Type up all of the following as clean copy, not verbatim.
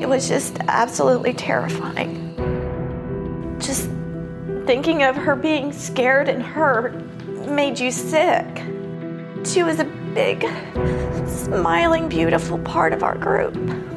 It was just absolutely terrifying. Just thinking of her being scared and hurt made you sick. She was a big, smiling, beautiful part of our group.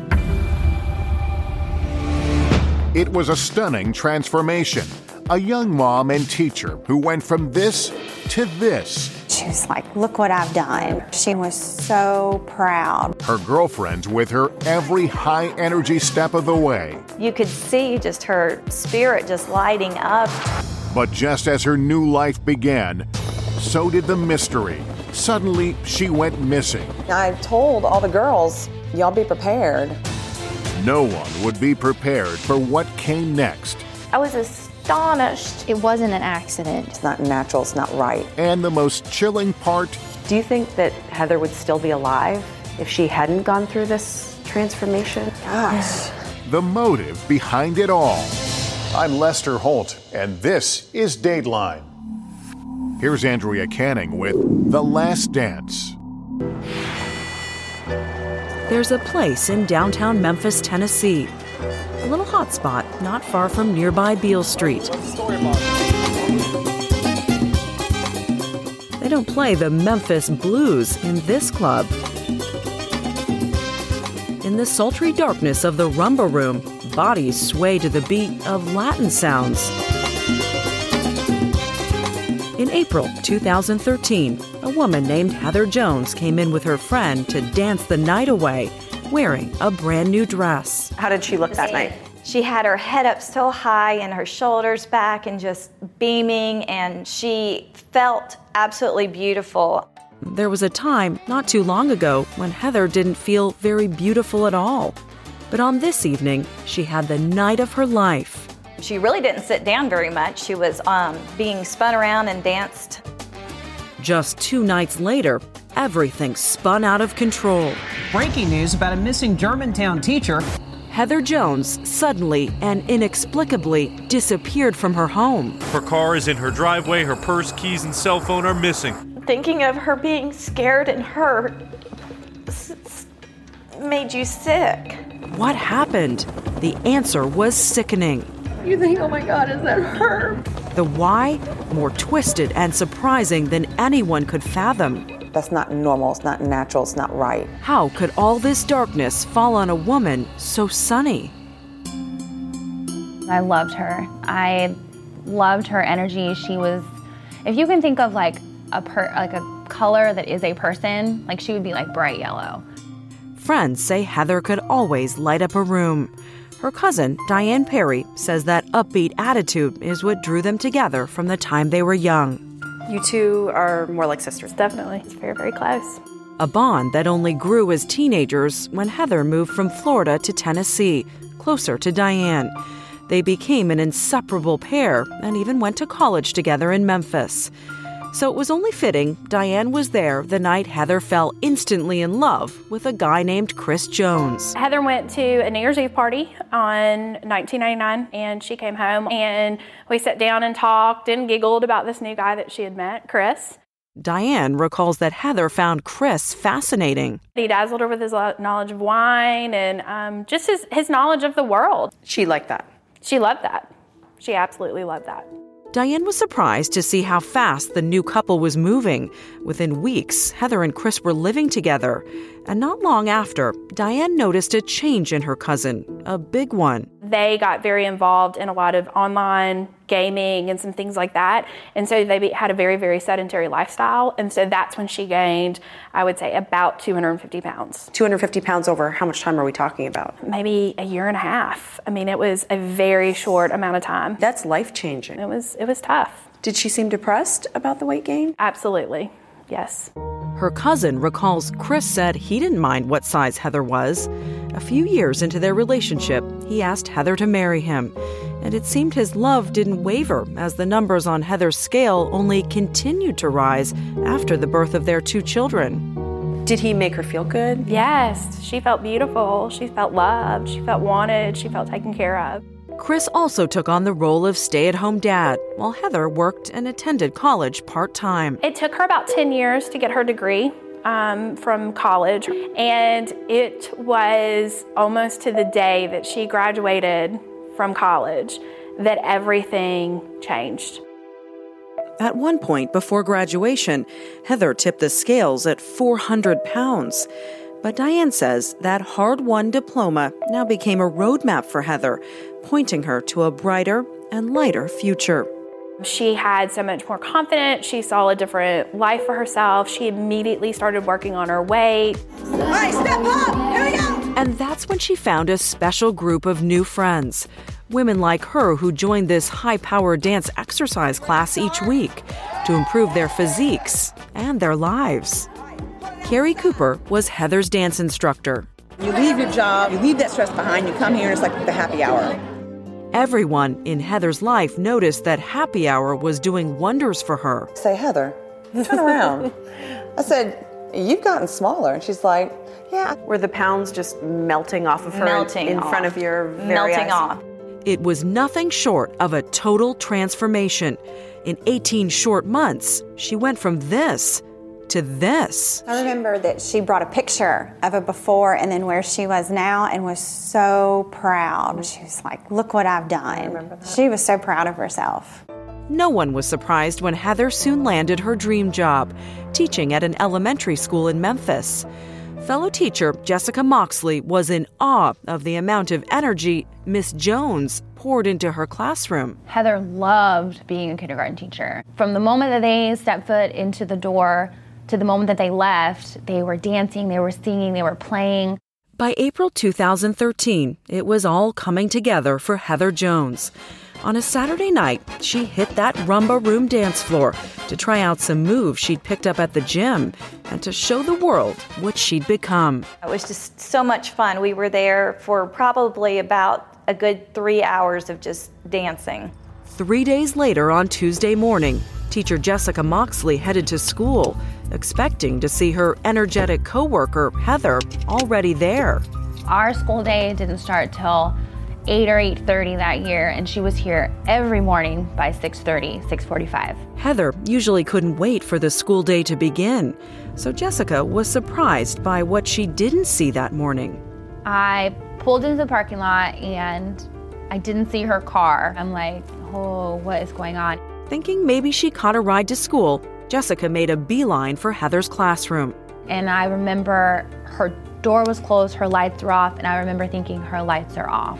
It was a stunning transformation. A young mom and teacher who went from this to this. She was like, look what I've done. She was so proud. Her girlfriends with her every high-energy step of the way. You could see just her spirit just lighting up. But just as her new life began, so did the mystery. Suddenly, she went missing. I told all the girls, y'all be prepared. No one would be prepared for what came next. I was astonished. It wasn't an accident. It's not natural, it's not right. And the most chilling part, do you think that Heather would still be alive if she hadn't gone through this transformation? Gosh. the motive behind it all. I'm Lester Holt, and this is Dateline. Here's Andrea Canning with The Last Dance. There's a place in downtown Memphis, Tennessee, a little hotspot not far from nearby Beale Street. They don't play the Memphis blues in this club. In the sultry darkness of the Rumba Room, bodies sway to the beat of Latin sounds. In April 2013, a woman named Heather Jones came in with her friend to dance the night away, wearing a brand new dress. How did she look that night? She had her head up so high and her shoulders back and just beaming, and she felt absolutely beautiful. There was a time not too long ago when Heather didn't feel very beautiful at all. But on this evening, she had the night of her life. She really didn't sit down very much. She was being spun around and danced. Just 2 nights later, everything spun out of control. Breaking news about a missing Germantown teacher. Heather Jones suddenly and inexplicably disappeared from her home. Her car is in her driveway. Her purse, keys, and cell phone are missing. Thinking of her being scared and hurt made you sick. What happened? The answer was sickening. You think, oh my God, is that her? The why? More twisted and surprising than anyone could fathom. That's not normal, it's not natural, it's not right. How could all this darkness fall on a woman so sunny? I loved her. I loved her energy. She was, if you can think of like a color that is a person, like she would be like bright yellow. Friends say Heather could always light up a room. Her cousin, Diane Perry, says that upbeat attitude is what drew them together from the time they were young. You two are more like sisters. Definitely. It's very, very close. A bond that only grew as teenagers when Heather moved from Florida to Tennessee, closer to Diane. They became an inseparable pair and even went to college together in Memphis. So it was only fitting Diane was there the night Heather fell instantly in love with a guy named Chris Jones. Heather went to a New Year's Eve party on 1999, and she came home, and we sat down and talked and giggled about this new guy that she had met, Chris. Diane recalls that Heather found Chris fascinating. He dazzled her with his knowledge of wine and just his knowledge of the world. She liked that. She loved that. She absolutely loved that. Diane was surprised to see how fast the new couple was moving. Within weeks, Heather and Chris were living together. And not long after, Diane noticed a change in her cousin, a big one. They got very involved in a lot of online gaming and some things like that. And so they had a very, very sedentary lifestyle. And so that's when she gained, I would say, about 250 pounds. 250 pounds over how much time are we talking about? Maybe a year and a half. I mean, it was a very short amount of time. That's life-changing. It was tough. Did she seem depressed about the weight gain? Absolutely, yes. Her cousin recalls Chris said he didn't mind what size Heather was. A few years into their relationship, he asked Heather to marry him. And it seemed his love didn't waver as the numbers on Heather's scale only continued to rise after the birth of their 2 children. Did he make her feel good? Yes, she felt beautiful. She felt loved. She felt wanted. She felt taken care of. Chris also took on the role of stay-at-home dad, while Heather worked and attended college part-time. It took her about 10 years to get her degree. from college, and it was almost to the day that she graduated from college that everything changed. At one point before graduation, Heather tipped the scales at 400 pounds. But Diane says that hard-won diploma now became a roadmap for Heather, pointing her to a brighter and lighter future. She had so much more confidence. She saw a different life for herself. She immediately started working on her weight. All right, step up. Here we go. And that's when she found a special group of new friends. Women like her who joined this high-powered dance exercise class each week to improve their physiques and their lives. Carrie Cooper was Heather's dance instructor. You leave your job, you leave that stress behind, you come here and it's like the happy hour. Everyone in Heather's life noticed that happy hour was doing wonders for her. I say, Heather, turn around. I said, you've gotten smaller. And she's like, yeah. Were the pounds just melting off of her in front of your very eyes? Off. It was nothing short of a total transformation. In 18 short months, she went from this to this. I remember that she brought a picture of a before and then where she was now and was so proud. She was like, look what I've done. I remember that. She was so proud of herself. No one was surprised when Heather soon landed her dream job, teaching at an elementary school in Memphis. Fellow teacher Jessica Moxley was in awe of the amount of energy Miss Jones poured into her classroom. Heather loved being a kindergarten teacher. From the moment that they stepped foot into the door to the moment that they left, they were dancing, they were singing, they were playing. By April 2013, it was all coming together for Heather Jones. On a Saturday night, she hit that Rumba Room dance floor to try out some moves she'd picked up at the gym and to show the world what she'd become. It was just so much fun. We were there for probably about a good 3 hours of just dancing. 3 days later on Tuesday morning, teacher Jessica Moxley headed to school, expecting to see her energetic coworker, Heather, already there. Our school day didn't start till 8 or 8:30 that year, and she was here every morning by 6:30, 6:45. Heather usually couldn't wait for the school day to begin, so Jessica was surprised by what she didn't see that morning. I pulled into the parking lot, and I didn't see her car. I'm like, oh, what is going on? Thinking maybe she caught a ride to school, Jessica made a beeline for Heather's classroom. And I remember her door was closed, her lights were off, and I remember thinking her lights are off.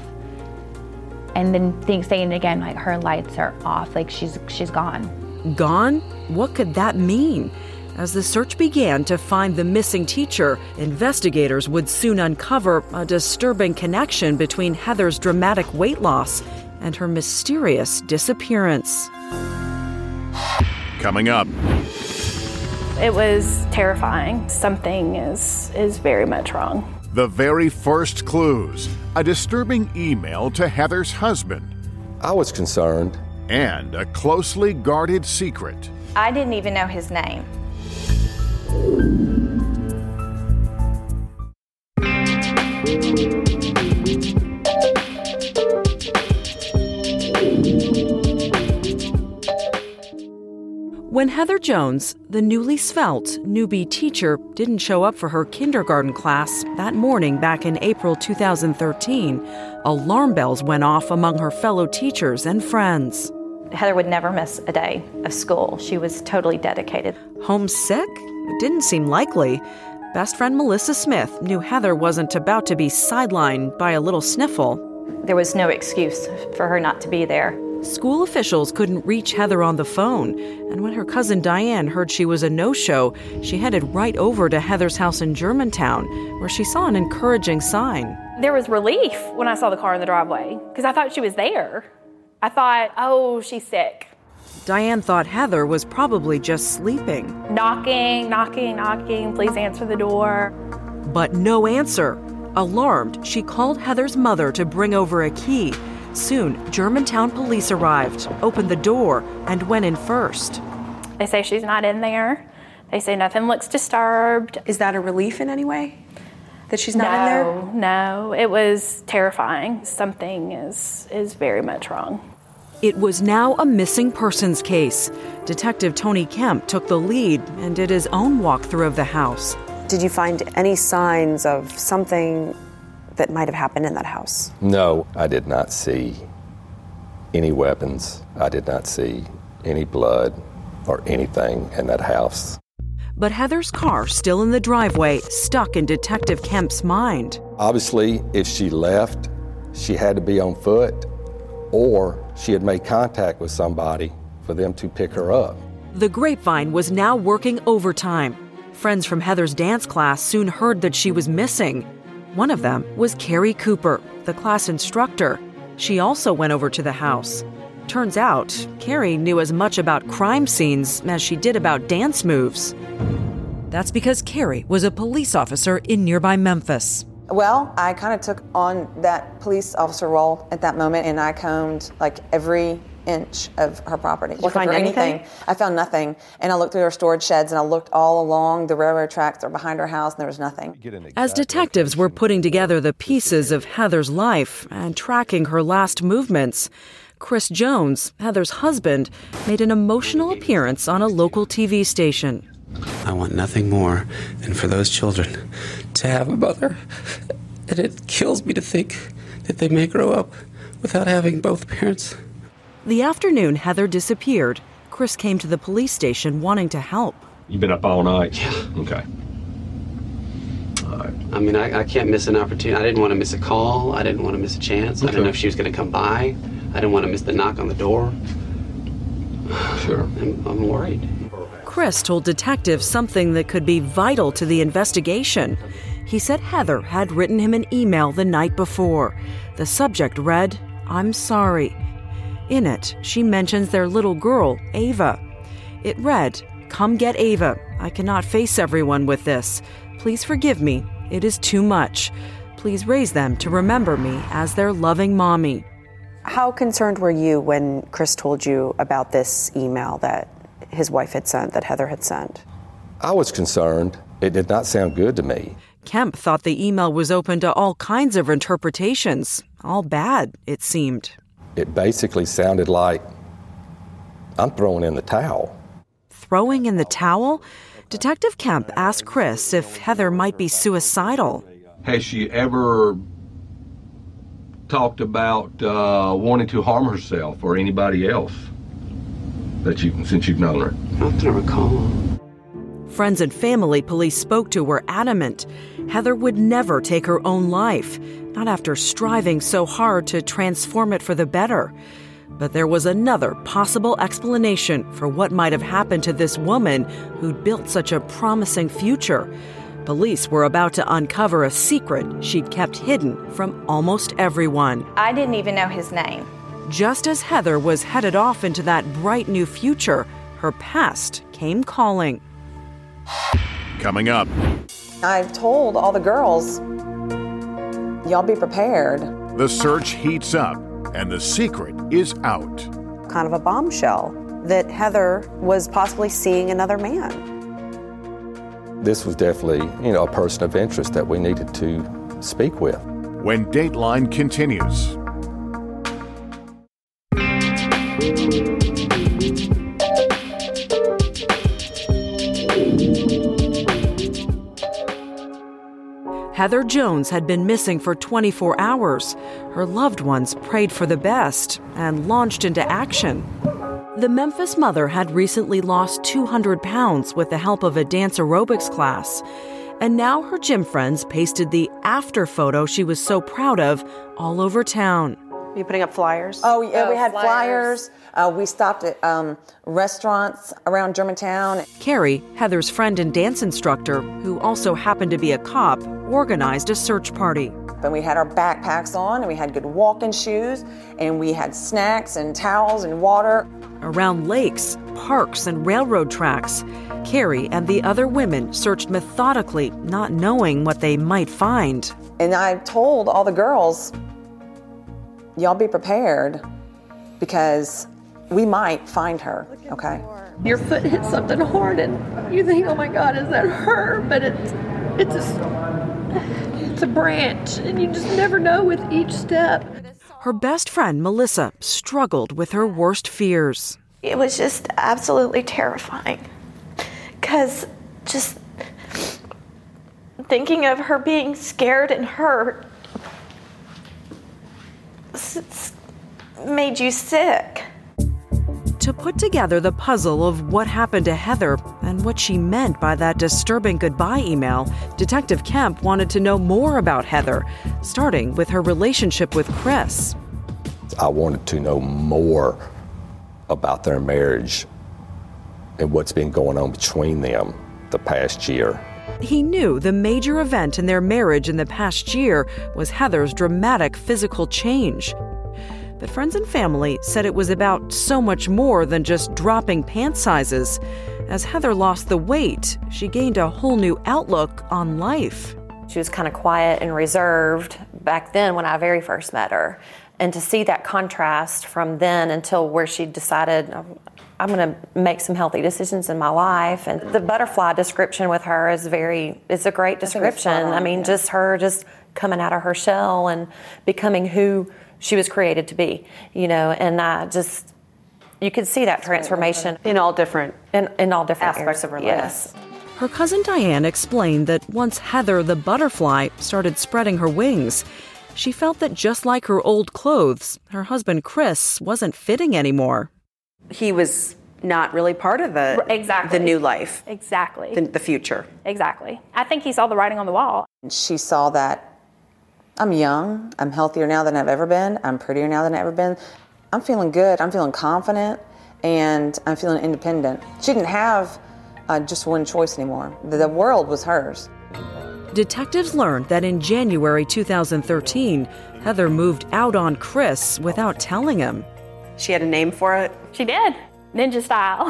And then saying it again, like her lights are off, like she's gone. Gone? What could that mean? As the search began to find the missing teacher, investigators would soon uncover a disturbing connection between Heather's dramatic weight loss and her mysterious disappearance. Coming up. It was terrifying. Something is very much wrong. The very first clues. A disturbing email to Heather's husband. I was concerned. And a closely guarded secret. I didn't even know his name. When Heather Jones, the newly svelte newbie teacher, didn't show up for her kindergarten class that morning back in April 2013, alarm bells went off among her fellow teachers and friends. Heather would never miss a day of school. She was totally dedicated. Homesick? It didn't seem likely. Best friend Melissa Smith knew Heather wasn't about to be sidelined by a little sniffle. There was no excuse for her not to be there. School officials couldn't reach Heather on the phone, and when her cousin Diane heard she was a no-show, she headed right over to Heather's house in Germantown, where she saw an encouraging sign. There was relief when I saw the car in the driveway, because I thought she was there. I thought, oh, she's sick. Diane thought Heather was probably just sleeping. Knocking, please answer the door. But no answer. Alarmed, she called Heather's mother to bring over a key. Soon, Germantown police arrived, opened the door, and went in first. They say she's not in there. They say nothing looks disturbed. Is that a relief in any way? That she's not in there? No, it was terrifying. Something is very much wrong. It was now a missing persons case. Detective Tony Kemp took the lead and did his own walkthrough of the house. Did you find any signs of something that might have happened in that house? No, I did not see any weapons. I did not see any blood or anything in that house. But Heather's car still in the driveway, stuck in Detective Kemp's mind. Obviously, if she left, she had to be on foot, or she had made contact with somebody for them to pick her up. The grapevine was now working overtime. Friends from Heather's dance class soon heard that she was missing. One of them was Carrie Cooper, the class instructor. She also went over to the house. Turns out, Carrie knew as much about crime scenes as she did about dance moves. That's because Carrie was a police officer in nearby Memphis. Well, I kind of took on that police officer role at that moment, and I combed like every inch of her property. Did you find anything? I found nothing, and I looked through her storage sheds, and I looked all along the railroad tracks that were behind her house, and there was nothing. As detectives were putting together the pieces of Heather's life and tracking her last movements, Chris Jones, Heather's husband, made an emotional appearance on a local TV station. I want nothing more than for those children to have a mother, and it kills me to think that they may grow up without having both parents. The afternoon Heather disappeared, Chris came to the police station wanting to help. You been up all night? Yeah. Okay. All right. I mean, I can't miss an opportunity. I didn't want to miss a call. I didn't want to miss a chance. Okay. I didn't know if she was going to come by. I didn't want to miss the knock on the door. Sure. I'm worried. Chris told detectives something that could be vital to the investigation. He said Heather had written him an email the night before. The subject read, "I'm sorry." In it, she mentions their little girl, Ava. It read, "Come get Ava. I cannot face everyone with this. Please forgive me. It is too much. Please raise them to remember me as their loving mommy." How concerned were you when Chris told you about this email that his wife had sent, that Heather had sent? I was concerned. It did not sound good to me. Kemp thought the email was open to all kinds of interpretations. All bad, it seemed. It basically sounded like I'm throwing in the towel. Throwing in the towel? Detective Kemp asked Chris if Heather might be suicidal. Has she ever talked about wanting to harm herself or anybody else since you've known her? Not that I recall. Friends and family police spoke to were adamant. Heather would never take her own life, not after striving so hard to transform it for the better. But there was another possible explanation for what might have happened to this woman who'd built such a promising future. Police were about to uncover a secret she'd kept hidden from almost everyone. I didn't even know his name. Just as Heather was headed off into that bright new future, her past came calling. Coming up. I told all the girls, y'all be prepared. The search heats up, and the secret is out. Kind of a bombshell that Heather was possibly seeing another man. This was definitely, a person of interest that we needed to speak with. When Dateline continues. Heather Jones had been missing for 24 hours. Her loved ones prayed for the best and launched into action. The Memphis mother had recently lost 200 pounds with the help of a dance aerobics class. And now her gym friends pasted the after photo she was so proud of all over town. Are you putting up flyers? Oh, yeah, we had flyers. We stopped at restaurants around Germantown. Carrie, Heather's friend and dance instructor, who also happened to be a cop, organized a search party. And we had our backpacks on, and we had good walking shoes, and we had snacks and towels and water. Around lakes, parks, and railroad tracks, Carrie and the other women searched methodically, not knowing what they might find. And I told all the girls, y'all be prepared because we might find her, okay? Your foot hits something hard and you think, oh my God, is that her? But it's a branch and you just never know with each step. Her best friend, Melissa, struggled with her worst fears. It was just absolutely terrifying because just thinking of her being scared and hurt made you sick. To put together the puzzle of what happened to Heather and what she meant by that disturbing goodbye email, Detective Kemp wanted to know more about Heather, starting with her relationship with Chris. I wanted to know more about their marriage and what's been going on between them the past year. He knew the major event in their marriage in the past year was Heather's dramatic physical change. But friends and family said it was about so much more than just dropping pant sizes. As Heather lost the weight, she gained a whole new outlook on life. She was kind of quiet and reserved back then when I very first met her. And to see that contrast from then until where she decided, I'm going to make some healthy decisions in my life. And the butterfly description with her is a great description. I mean, just her just coming out of her shell and becoming who she was created to be, and you could see that transformation. In all different aspects of her life. Yes. Her cousin Diane explained that once Heather the butterfly started spreading her wings, she felt that just like her old clothes, her husband Chris wasn't fitting anymore. He was not really part of the new life. Exactly. The future. Exactly. I think he saw the writing on the wall. She saw that I'm young, I'm healthier now than I've ever been, I'm prettier now than I've ever been. I'm feeling good, I'm feeling confident, and I'm feeling independent. She didn't have just one choice anymore. The world was hers. Detectives learned that in January 2013, Heather moved out on Chris without telling him. She had a name for it? She did. Ninja style.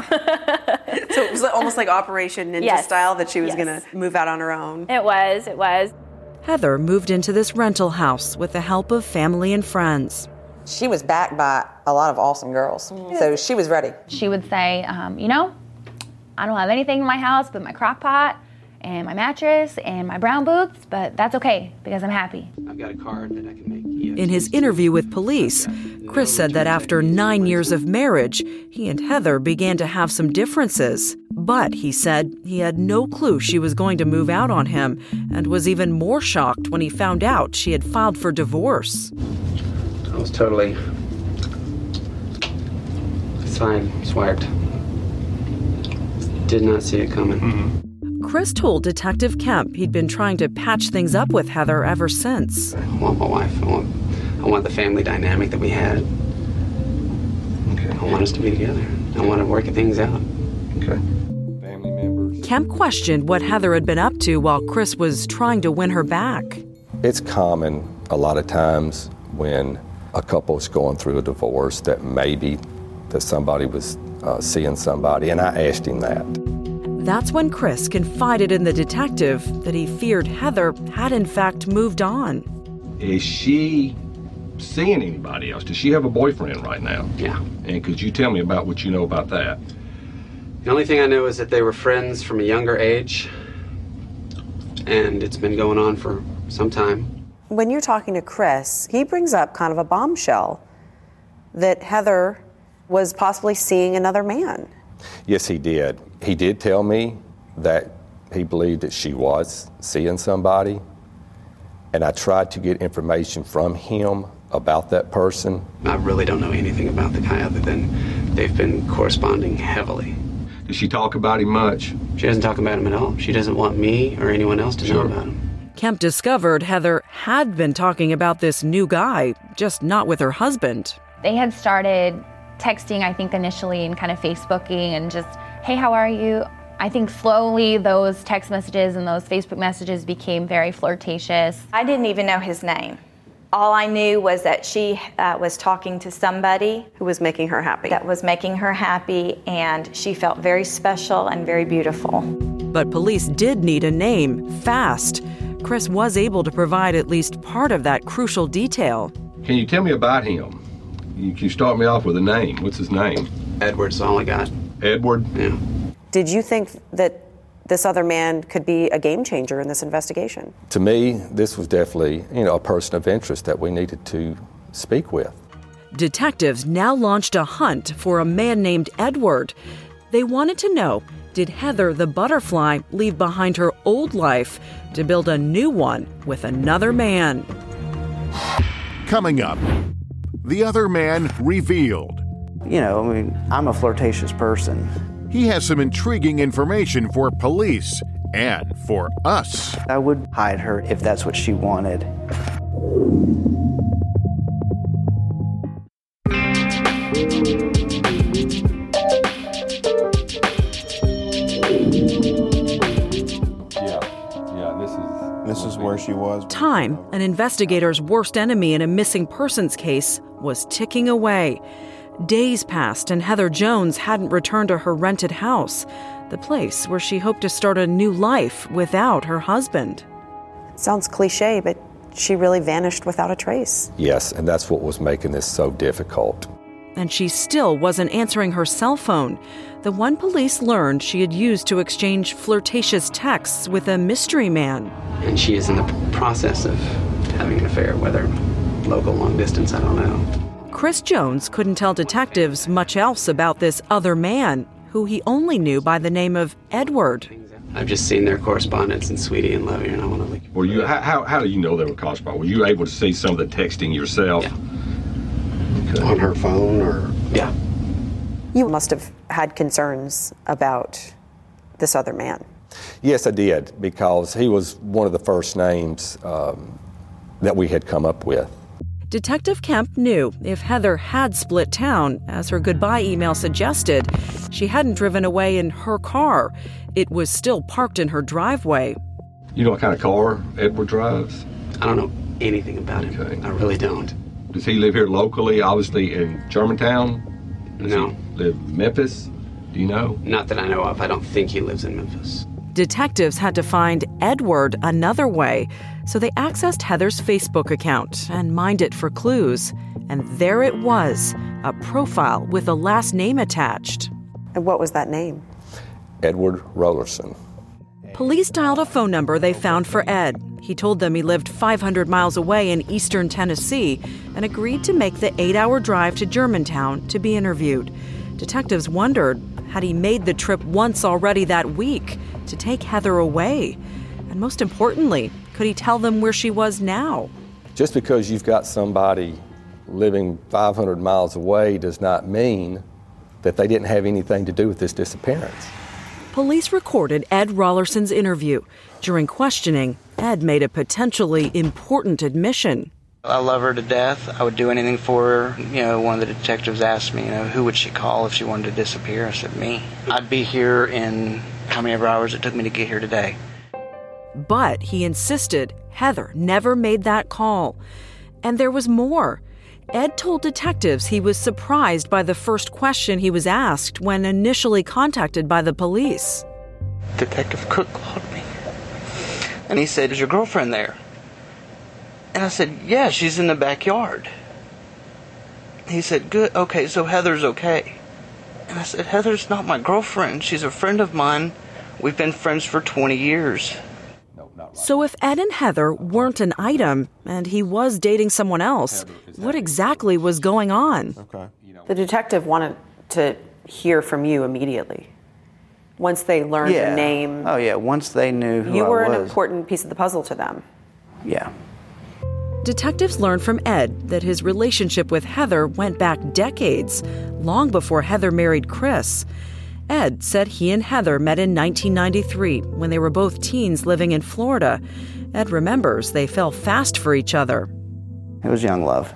So it was almost like Operation Ninja style that she was going to move out on her own. It was. Heather moved into this rental house with the help of family and friends. She was backed by a lot of awesome girls, so she was ready. She would say, I don't have anything in my house but my crock pot and my mattress and my brown boots, but that's okay because I'm happy. I've got a card that I can make EFT. In his interview with police, Chris said that after 9 years of marriage, he and Heather began to have some differences. But he said he had no clue she was going to move out on him and was even more shocked when he found out she had filed for divorce. I was totally sideswiped. Did not see it coming. Mm-hmm. Chris told Detective Kemp he'd been trying to patch things up with Heather ever since. I want my wife. I want the family dynamic that we had. Okay. I want us to be together. I want to work things out. Okay. Kemp questioned what Heather had been up to while Chris was trying to win her back. It's common a lot of times when a couple's going through a divorce that maybe that somebody was seeing somebody, and I asked him that. That's when Chris confided in the detective that he feared Heather had in fact moved on. Is she seeing anybody else? Does she have a boyfriend right now? Yeah. And could you tell me about what you know about that? The only thing I know is that they were friends from a younger age, and it's been going on for some time. When you're talking to Chris, he brings up kind of a bombshell that Heather was possibly seeing another man. Yes, he did. He did tell me that he believed that she was seeing somebody, and I tried to get information from him about that person. I really don't know anything about the guy other than they've been corresponding heavily. Does she talk about him much? She doesn't talk about him at all. She doesn't want me or anyone else to know about him. Kemp discovered Heather had been talking about this new guy, just not with her husband. They had started texting, I think, initially and kind of Facebooking and just, hey, how are you? I think slowly those text messages and those Facebook messages became very flirtatious. I didn't even know his name. All I knew was that she was talking to somebody who was making her happy. That was making her happy, and she felt very special and very beautiful. But police did need a name, fast. Chris was able to provide at least part of that crucial detail. Can you tell me about him? You start me off with a name. What's his name? Edward's all I got. Edward? Yeah. Did you think that this other man could be a game changer in this investigation? To me, this was definitely, a person of interest that we needed to speak with. Detectives now launched a hunt for a man named Edward. They wanted to know Did Heather the butterfly leave behind her old life to build a new one with another man? Coming up, the other man revealed. You know, I mean, I'm a flirtatious person. He has some intriguing information for police and for us. I would hide her if that's what she wanted. This is where she was. Time, an investigator's worst enemy in a missing persons case, was ticking away. Days passed and Heather Jones hadn't returned to her rented house, the place where she hoped to start a new life without her husband. It sounds cliche, but she really vanished without a trace. Yes, and that's what was making this so difficult. And she still wasn't answering her cell phone, the one police learned she had used to exchange flirtatious texts with a mystery man. And she is in the process of having an affair, whether local, long distance, I don't know. Chris Jones couldn't tell detectives much else about this other man, who he only knew by the name of Edward. I've just seen their correspondence and Sweetie and Love You, and I want to leave. Were you? How do you know they were corresponding? Were you able to see some of the texting yourself? Yeah. Okay. On her phone, or? Yeah. You must have had concerns about this other man. Yes, I did, because he was one of the first names that we had come up with. Detective Kemp knew if Heather had split town, as her goodbye email suggested, she hadn't driven away in her car. It was still parked in her driveway. You know what kind of car Edward drives? I don't know anything about him. Okay. I really don't. Does he live here locally, obviously in Germantown? Does No. he live in Memphis? Do you know? Not that I know of. I don't think he lives in Memphis. Detectives had to find Edward another way, so they accessed Heather's Facebook account and mined it for clues. And there it was, a profile with a last name attached. And what was that name? Edward Rollerson. Police dialed a phone number they found for Ed. He told them he lived 500 miles away in eastern Tennessee and agreed to make the 8-hour drive to Germantown to be interviewed. Detectives wondered, had he made the trip once already that week to take Heather away? And most importantly, could he tell them where she was now? Just because you've got somebody living 500 miles away does not mean that they didn't have anything to do with this disappearance. Police recorded Ed Rollerson's interview. During questioning, Ed made a potentially important admission. I love her to death. I would do anything for her. You know, one of the detectives asked me, who would she call if she wanted to disappear? I said, me. I'd be here in how many ever hours it took me to get here today. But he insisted Heather never made that call. And there was more. Ed told detectives he was surprised by the first question he was asked when initially contacted by the police. Detective Cook called me. And he said, is your girlfriend there? And I said, yeah, she's in the backyard. He said, good, okay, so Heather's okay. And I said, Heather's not my girlfriend. She's a friend of mine. We've been friends for 20 years. So if Ed and Heather weren't an item and he was dating someone else, what exactly was going on? Okay. The detective wanted to hear from you immediately. Once they learned your name. Oh, yeah. Once they knew who I was. You were an important piece of the puzzle to them. Yeah. Detectives learned from Ed that his relationship with Heather went back decades, long before Heather married Chris. Ed said he and Heather met in 1993 when they were both teens living in Florida. Ed remembers they fell fast for each other. It was young love.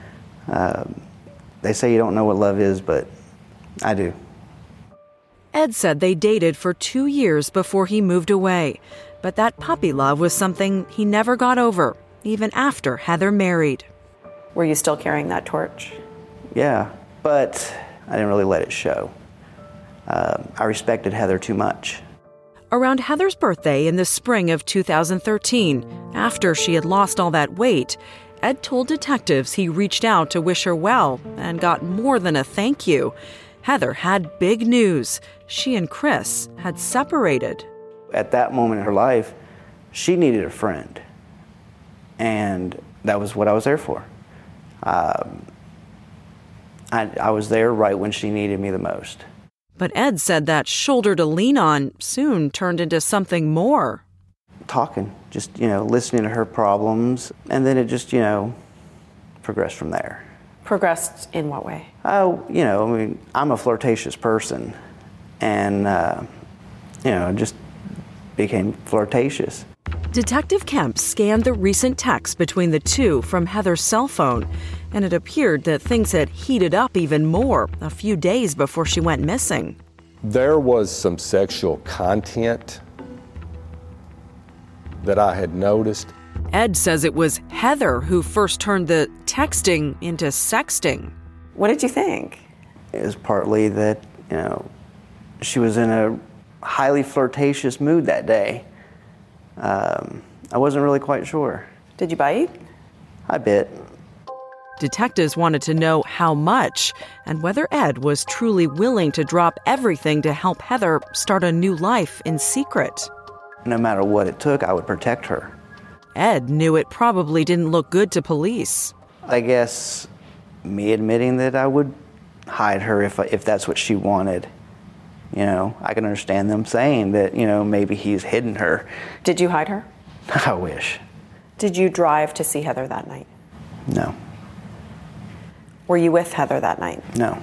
They say you don't know what love is, but I do. Ed said they dated for 2 years before he moved away, but that puppy love was something he never got over, even after Heather married. Were you still carrying that torch? Yeah, but I didn't really let it show. I respected Heather too much. Around Heather's birthday in the spring of 2013, after she had lost all that weight, Ed told detectives he reached out to wish her well and got more than a thank you. Heather had big news. She and Chris had separated. At that moment in her life, she needed a friend. And that was what I was there for. I was there right when she needed me the most. But Ed said that shoulder to lean on soon turned into something more. Talking, just, listening to her problems, and then it just, progressed from there. Progressed in what way? Oh, I'm a flirtatious person, and, it just became flirtatious. Detective Kemp scanned the recent texts between the two from Heather's cell phone, and it appeared that things had heated up even more a few days before she went missing. There was some sexual content that I had noticed. Ed says it was Heather who first turned the texting into sexting. What did you think? It was partly that, she was in a highly flirtatious mood that day. I wasn't really quite sure. Did you bite? I bit. Detectives wanted to know how much and whether Ed was truly willing to drop everything to help Heather start a new life in secret. No matter what it took, I would protect her. Ed knew it probably didn't look good to police. I guess me admitting that I would hide her if that's what she wanted. I can understand them saying that, maybe he's hidden her. Did you hide her? I wish. Did you drive to see Heather that night? No. Were you with Heather that night? No.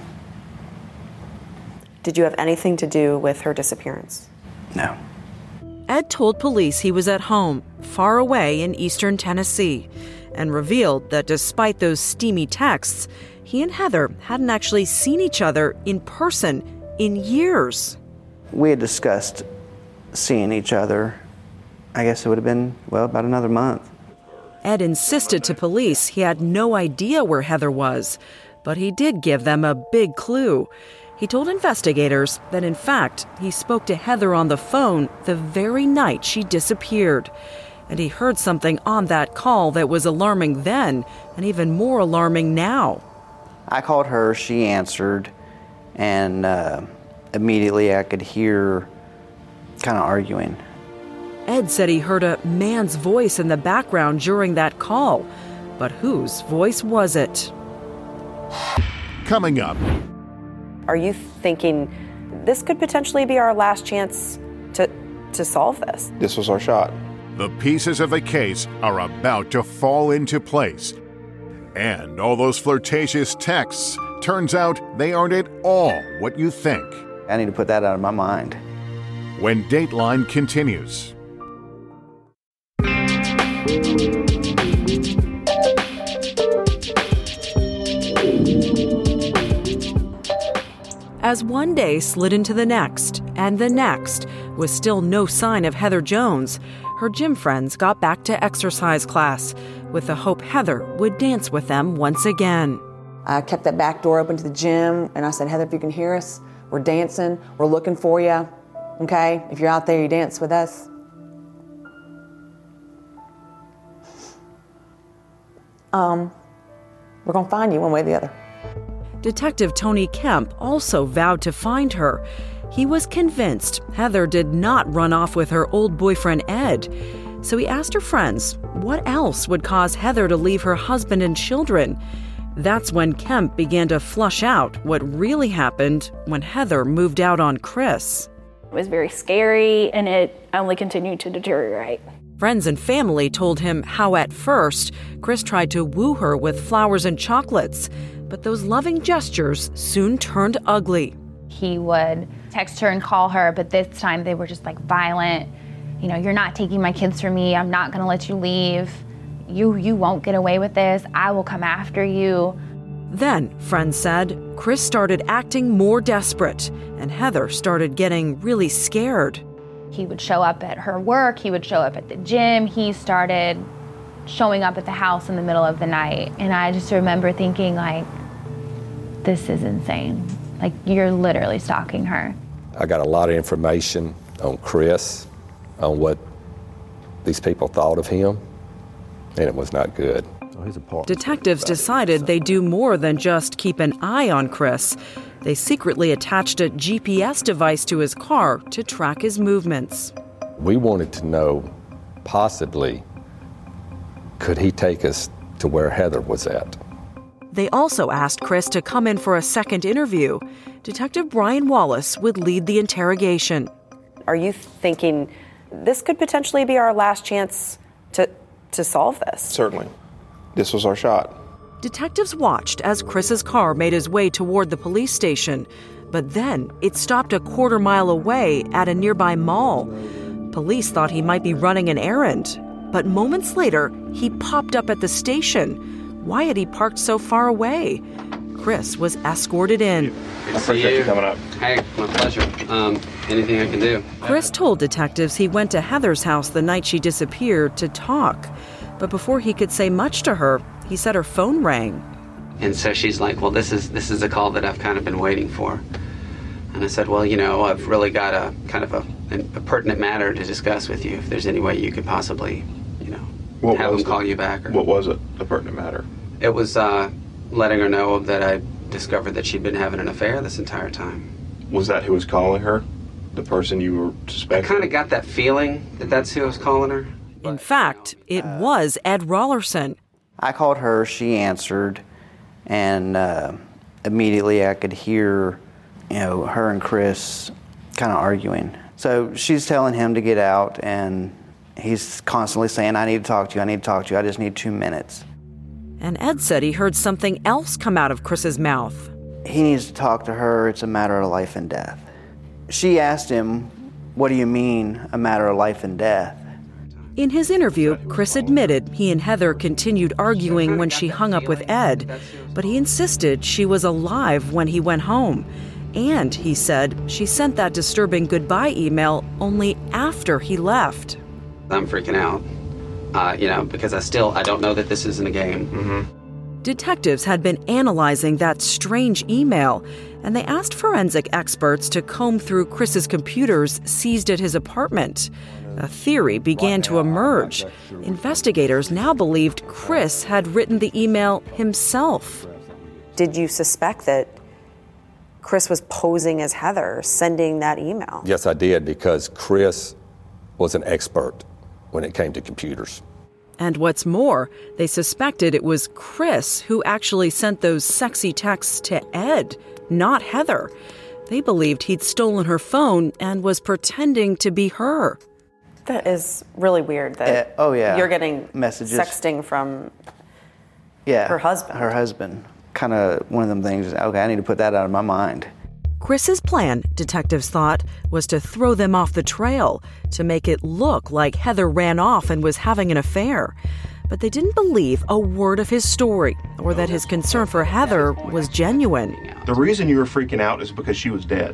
Did you have anything to do with her disappearance? No. Ed told police he was at home, far away in eastern Tennessee, and revealed that despite those steamy texts, he and Heather hadn't actually seen each other in person in years. We had discussed seeing each other. I guess it would have been, about another month. Ed insisted to police he had no idea where Heather was, but he did give them a big clue. He told investigators that, in fact, he spoke to Heather on the phone the very night she disappeared. And he heard something on that call that was alarming then and even more alarming now. I called her, she answered, and immediately I could hear kind of arguing. Ed said he heard a man's voice in the background during that call, but whose voice was it? Coming up. Are you thinking this could potentially be our last chance to solve this? This was our shot. The pieces of the case are about to fall into place. And all those flirtatious texts, turns out they aren't at all what you think. I need to put that out of my mind. When Dateline continues. As one day slid into the next, and the next, with still no sign of Heather Jones, her gym friends got back to exercise class with the hope Heather would dance with them once again. I kept that back door open to the gym, and I said, Heather, if you can hear us, we're dancing, we're looking for you, okay? If you're out there, you dance with us. We're gonna find you one way or the other. Detective Tony Kemp also vowed to find her. He was convinced Heather did not run off with her old boyfriend Ed. So he asked her friends what else would cause Heather to leave her husband and children. That's when Kemp began to flush out what really happened when Heather moved out on Chris. It was very scary, and it only continued to deteriorate. Friends and family told him how at first Chris tried to woo her with flowers and chocolates, but those loving gestures soon turned ugly. He would text her and call her, but this time they were just like violent. You're not taking my kids from me. I'm not gonna let you leave. You won't get away with this. I will come after you. Then, friends said, Chris started acting more desperate, and Heather started getting really scared. He would show up at her work. He would show up at the gym. He started showing up at the house in the middle of the night. And I just remember thinking, this is insane. You're literally stalking her. I got a lot of information on Chris, on what these people thought of him, and it was not good. Detectives decided they'd do more than just keep an eye on Chris. They secretly attached a GPS device to his car to track his movements. We wanted to know, possibly, could he take us to where Heather was at? They also asked Chris to come in for a second interview. Detective Brian Wallace would lead the interrogation. Are you thinking this could potentially be our last chance to solve this? Certainly. This was our shot. Detectives watched as Chris's car made his way toward the police station, but then it stopped a quarter mile away at a nearby mall. Police thought he might be running an errand, but moments later, he popped up at the station. Why had he parked so far away? Chris was escorted in. I appreciate you coming up. Hey, my pleasure. Anything I can do? Chris told detectives he went to Heather's house the night she disappeared to talk. But before he could say much to her, he said her phone rang. And so she's like, well, this is a call that I've kind of been waiting for. And I said, well, I've really got a kind of a pertinent matter to discuss with you. If there's any way you could possibly, have them call you back. What was it, the pertinent matter? It was letting her know that I discovered that she'd been having an affair this entire time. Was that who was calling her? The person you were suspecting? I kind of got that feeling that that's who was calling her. In fact, it was Ed Rollerson. I called her, she answered, and immediately I could hear, her and Chris kind of arguing. So she's telling him to get out, and he's constantly saying, I need to talk to you, I just need 2 minutes. And Ed said he heard something else come out of Chris's mouth. He needs to talk to her, it's a matter of life and death. She asked him, what do you mean, a matter of life and death? In his interview, Chris admitted he and Heather continued arguing when she hung up with Ed, but he insisted she was alive when he went home. And, he said, she sent that disturbing goodbye email only after he left. I'm freaking out, because I don't know that this isn't a game. Mm-hmm. Detectives had been analyzing that strange email, and they asked forensic experts to comb through Chris's computers seized at his apartment. A theory began to emerge. Investigators now believed Chris had written the email himself. Did you suspect that Chris was posing as Heather, sending that email? Yes, I did, because Chris was an expert when it came to computers. And what's more, they suspected it was Chris who actually sent those sexy texts to Ed, not Heather. They believed he'd stolen her phone and was pretending to be her. That is really weird that you're getting messages, sexting from her husband. Her husband. Kind of one of them things, okay, I need to put that out of my mind. Chris's plan, detectives thought, was to throw them off the trail, to make it look like Heather ran off and was having an affair. But they didn't believe a word of his story, or that his concern for Heather was genuine. The reason you were freaking out is because she was dead.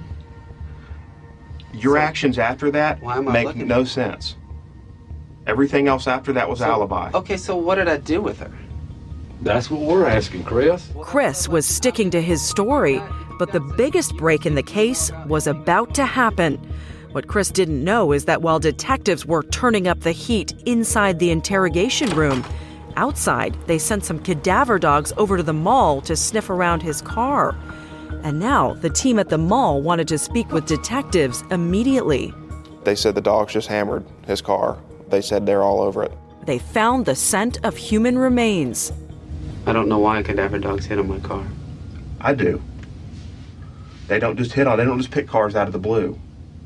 Your actions after that make no sense. Everything else after that was alibi. Okay, so what did I do with her? That's what we're asking, Chris. Chris was sticking to his story, but the biggest break in the case was about to happen. What Chris didn't know is that while detectives were turning up the heat inside the interrogation room, outside they sent some cadaver dogs over to the mall to sniff around his car. And now the team at the mall wanted to speak with detectives immediately. They said the dogs just hammered his car. They said they're all over it. They found the scent of human remains. I don't know why cadaver dogs hit on my car. I do. They don't just pick cars out of the blue.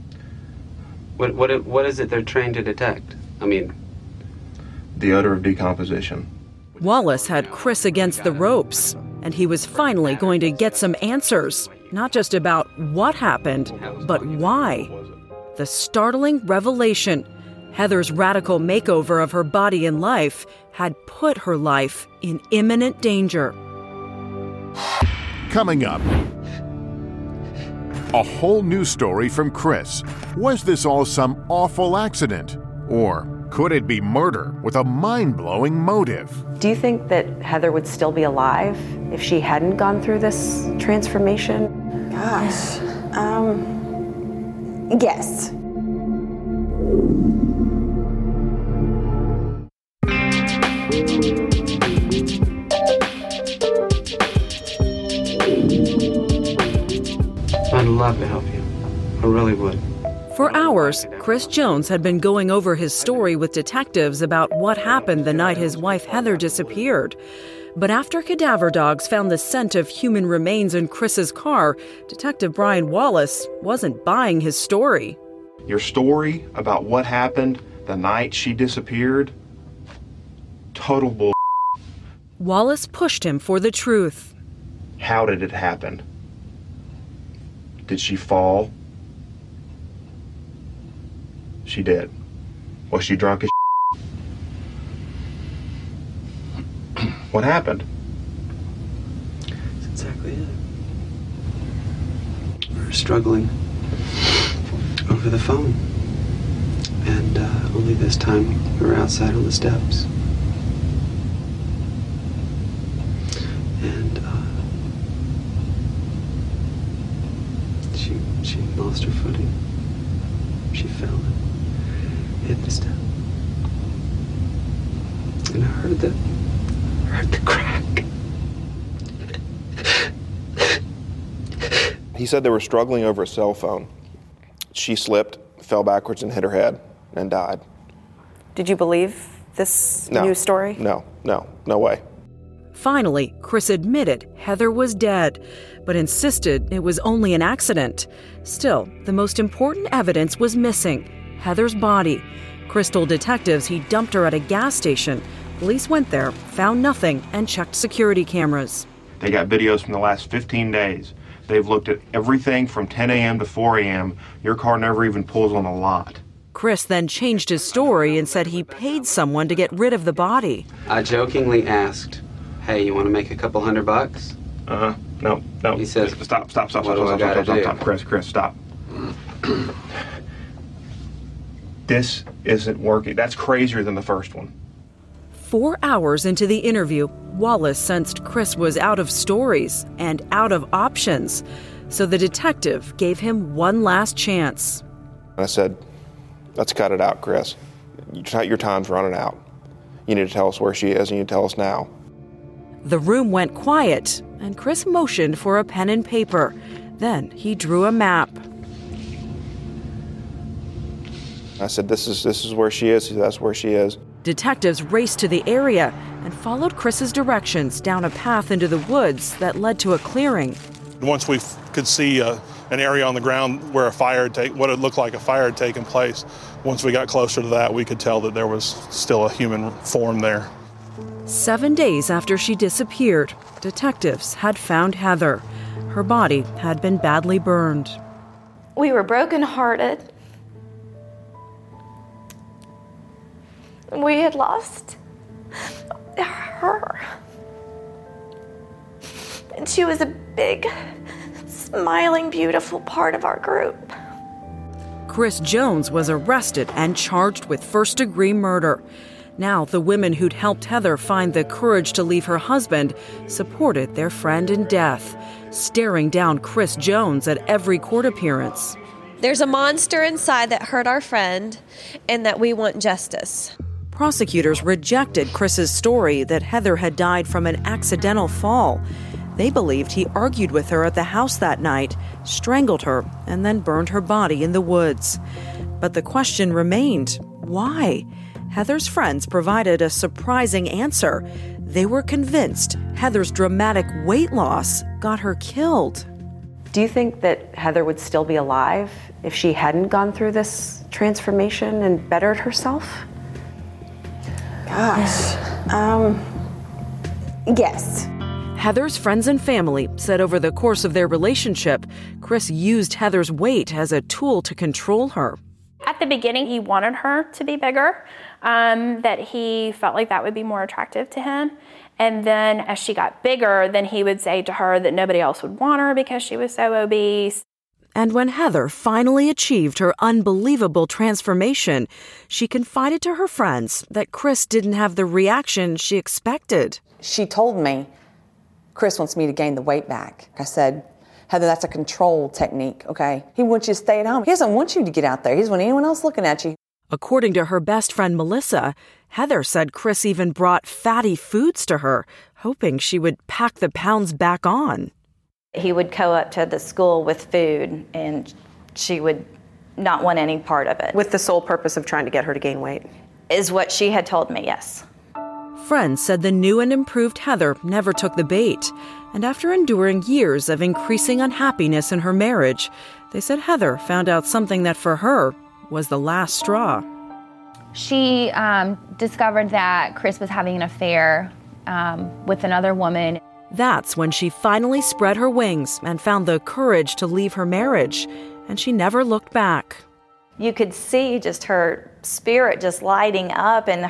What is it they're trained to detect? The odor of decomposition. Wallace had Chris against the ropes, and he was finally going to get some answers, not just about what happened, but why. The startling revelation: Heather's radical makeover of her body and life had put her life in imminent danger. Coming up, a whole new story from Chris. Was this all some awful accident? Or could it be murder with a mind-blowing motive? Do you think that Heather would still be alive if she hadn't gone through this transformation? Gosh. Yes. I'd love to help you. I really would. For hours, Chris Jones had been going over his story with detectives about what happened the night his wife Heather disappeared. But after cadaver dogs found the scent of human remains in Chris's car, Detective Brian Wallace wasn't buying his story. Your story about what happened the night she disappeared, total bull. Wallace pushed him for the truth. How did it happen? Did she fall? She did. Was she drunk as What happened? That's exactly it. We were struggling over the phone. And only this time we were outside on the steps. And she lost her footing. She fell and hit the step. And I heard the crack. He said they were struggling over a cell phone. She slipped, fell backwards and hit her head and died. Did you believe this new story? No way. Finally, Chris admitted Heather was dead, but insisted it was only an accident. Still, the most important evidence was missing: Heather's body. Chris told detectives he dumped her at a gas station. Police went there, found nothing, and checked security cameras. They got videos from the last 15 days. They've looked at everything from 10 a.m. to 4 a.m. Your car never even pulls on the lot. Chris then changed his story and said he paid someone to get rid of the body. I jokingly asked, "Hey, you want to make a couple $100?" No. He says, Stop, Chris, stop. This isn't working. That's crazier than the first one. 4 hours into the interview, Wallace sensed Chris was out of stories and out of options. So the detective gave him one last chance. I said, let's cut it out, Chris. Your time's running out. You need to tell us where she is, and you tell us now. The room went quiet, and Chris motioned for a pen and paper. Then he drew a map. I said, this is where she is. He said, that's where she is. Detectives raced to the area and followed Chris's directions down a path into the woods that led to a clearing. Once we could see an area on the ground where what it looked like a fire had taken place, once we got closer to that, we could tell that there was still a human form there. 7 days after she disappeared, detectives had found Heather. Her body had been badly burned. We were brokenhearted. We had lost her. And she was a big, smiling, beautiful part of our group. Chris Jones was arrested and charged with first-degree murder. Now, the women who'd helped Heather find the courage to leave her husband supported their friend in death, staring down Chris Jones at every court appearance. There's a monster inside that hurt our friend, and that we want justice. Prosecutors rejected Chris's story that Heather had died from an accidental fall. They believed he argued with her at the house that night, strangled her, and then burned her body in the woods. But the question remained, why? Heather's friends provided a surprising answer. They were convinced Heather's dramatic weight loss got her killed. Do you think that Heather would still be alive if she hadn't gone through this transformation and bettered herself? Gosh. Yes. Heather's friends and family said over the course of their relationship, Chris used Heather's weight as a tool to control her. At the beginning, he wanted her to be bigger, that he felt like that would be more attractive to him. And then as she got bigger, then he would say to her that nobody else would want her because she was so obese. And when Heather finally achieved her unbelievable transformation, she confided to her friends that Chris didn't have the reaction she expected. She told me, Chris wants me to gain the weight back. I said, Heather, that's a control technique, okay? He wants you to stay at home. He doesn't want you to get out there. He doesn't want anyone else looking at you. According to her best friend, Melissa, Heather said Chris even brought fatty foods to her, hoping she would pack the pounds back on. He would go up to the school with food, and she would not want any part of it. With the sole purpose of trying to get her to gain weight? Is what she had told me, yes. Friends said the new and improved Heather never took the bait. And after enduring years of increasing unhappiness in her marriage, they said Heather found out something that for her was the last straw. She discovered that Chris was having an affair with another woman. That's when she finally spread her wings and found the courage to leave her marriage, and she never looked back. You could see just her spirit just lighting up, and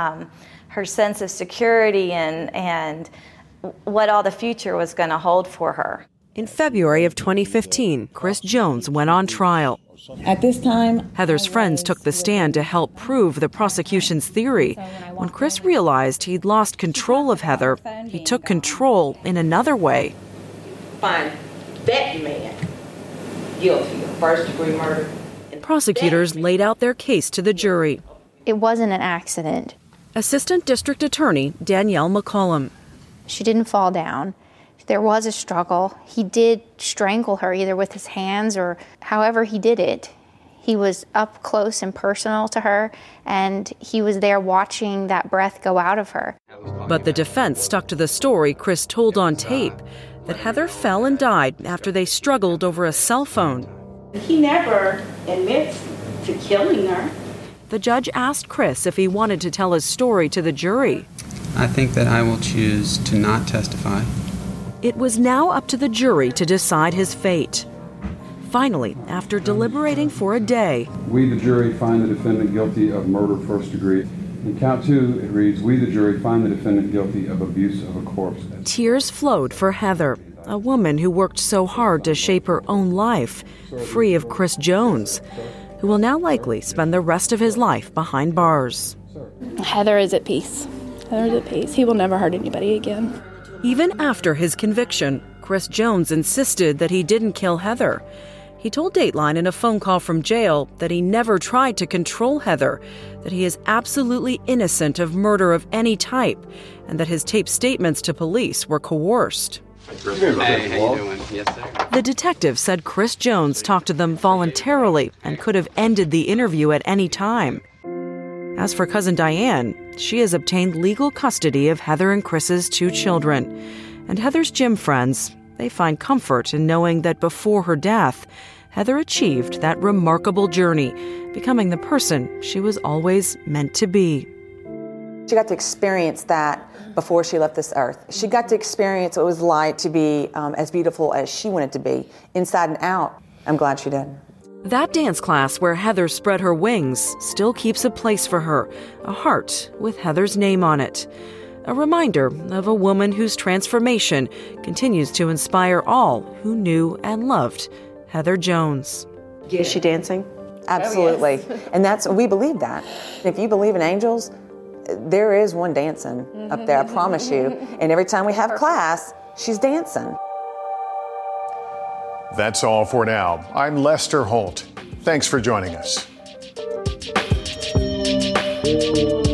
her sense of security and what all the future was going to hold for her. In February of 2015, Chris Jones went on trial. At this time, Heather's friends took the stand to help prove the prosecution's theory. When Chris realized he'd lost control of Heather, he took control in another way. Find that man guilty of first-degree murder. Prosecutors laid out their case to the jury. It wasn't an accident. Assistant District Attorney Danielle McCollum. She didn't fall down. There was a struggle. He did strangle her either with his hands or however he did it. He was up close and personal to her, and he was there watching that breath go out of her. But the defense stuck to the story Chris told on tape, that Heather fell and died after they struggled over a cell phone. He never admits to killing her. The judge asked Chris if he wanted to tell his story to the jury. I think that I will choose to not testify. It was now up to the jury to decide his fate. Finally, after deliberating for a day, we, the jury, find the defendant guilty of murder first degree. In count 2, it reads, we, the jury, find the defendant guilty of abuse of a corpse. Tears flowed for Heather, a woman who worked so hard to shape her own life, free of Chris Jones, who will now likely spend the rest of his life behind bars. Heather is at peace. Heather is at peace. He will never hurt anybody again. Even after his conviction, Chris Jones insisted that he didn't kill Heather. He told Dateline in a phone call from jail that he never tried to control Heather, that he is absolutely innocent of murder of any type, and that his taped statements to police were coerced. Hey, how you doing? Yes, sir. The detective said Chris Jones talked to them voluntarily and could have ended the interview at any time. As for cousin Diane, she has obtained legal custody of Heather and Chris's 2 children. And Heather's gym friends, they find comfort in knowing that before her death, Heather achieved that remarkable journey, becoming the person she was always meant to be. She got to experience that before she left this earth. She got to experience what it was like to be as beautiful as she wanted to be, inside and out. I'm glad she did. That dance class where Heather spread her wings still keeps a place for her, a heart with Heather's name on it. A reminder of a woman whose transformation continues to inspire all who knew and loved Heather Jones. Is she dancing? Absolutely. Oh, yes. And we believe that. If you believe in angels, there is one dancing up there, I promise you. And every time we have class, she's dancing. That's all for now. I'm Lester Holt. Thanks for joining us.